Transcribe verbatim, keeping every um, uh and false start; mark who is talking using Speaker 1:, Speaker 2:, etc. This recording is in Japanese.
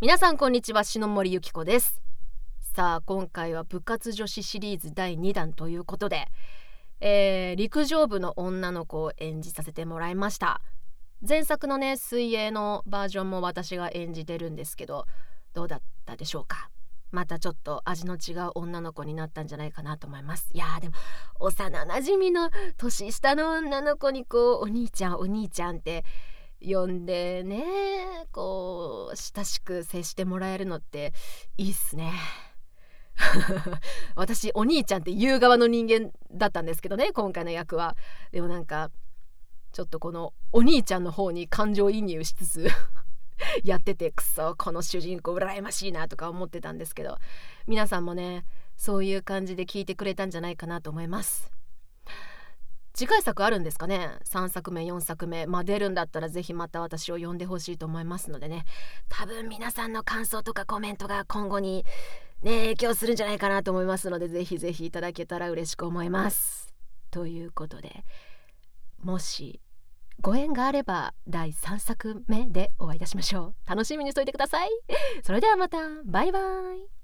Speaker 1: 皆さんこんにちは、篠森ゆき子です。さあ今回は部活女子シリーズだいにだんということで、えー、陸上部の女の子を演じさせてもらいました。前作のね水泳のバージョンも私が演じてるんですけど、どうだったでしょうか。またちょっと味の違う女の子になったんじゃないかなと思います。いやーでも幼なじみの年下の女の子にこうお兄ちゃんお兄ちゃんって呼んでね、こう親しく接してもらえるのっていいっすね。私お兄ちゃんって言う側の人間だったんですけどね、今回の役は。でもなんかちょっとこのお兄ちゃんの方に感情移入しつつやってて、くそこの主人公羨ましいなとか思ってたんですけど、皆さんもねそういう感じで聞いてくれたんじゃないかなと思います。次回作あるんですかね。さんさくめよんさくめ、まあ、出るんだったらぜひまた私を呼んでほしいと思いますのでね、多分皆さんの感想とかコメントが今後にね影響するんじゃないかなと思いますので、ぜひぜひいただけたら嬉しく思います。ということで、もしご縁があればだいさんさくめでお会いいたしましょう。楽しみにしておいてください。それではまた、バイバイ。